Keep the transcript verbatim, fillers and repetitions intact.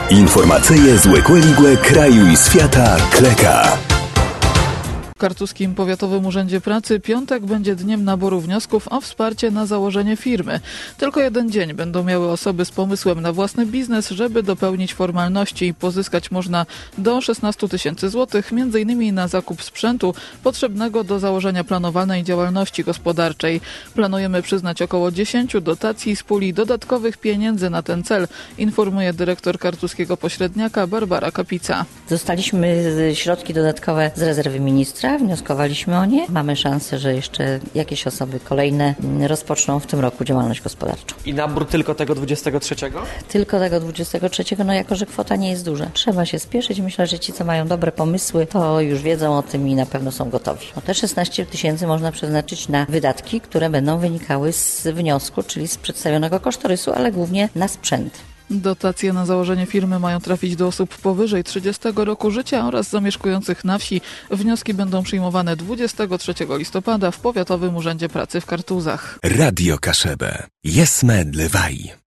Informacyje z Łekłe kraju i świata Kleka. W Kartuskim Powiatowym Urzędzie Pracy piątek będzie dniem naboru wniosków o wsparcie na założenie firmy. Tylko jeden dzień będą miały osoby z pomysłem na własny biznes, żeby dopełnić formalności. Pozyskać można do szesnaście tysięcy złotych, między innymi na zakup sprzętu potrzebnego do założenia planowanej działalności gospodarczej. Planujemy przyznać około dziesięć dotacji z puli dodatkowych pieniędzy na ten cel, informuje dyrektor kartuskiego pośredniaka Barbara Kapica. Dostaliśmy środki dodatkowe z rezerwy ministra. Wnioskowaliśmy o nie. Mamy szansę, że jeszcze jakieś osoby kolejne rozpoczną w tym roku działalność gospodarczą. I nabór tylko tego dwudziestego trzeciego? Tylko tego dwudziestego trzeciego, no jako że kwota nie jest duża. Trzeba się spieszyć. Myślę, że ci, co mają dobre pomysły, to już wiedzą o tym i na pewno są gotowi. No te szesnaście tysięcy można przeznaczyć na wydatki, które będą wynikały z wniosku, czyli z przedstawionego kosztorysu, ale głównie na sprzęt. Dotacje na założenie firmy mają trafić do osób powyżej trzydziestego roku życia oraz zamieszkujących na wsi. Wnioski będą przyjmowane dwudziestego trzeciego listopada w Powiatowym Urzędzie Pracy w Kartuzach. Radio Kaszebę. Jesme Dlewaj.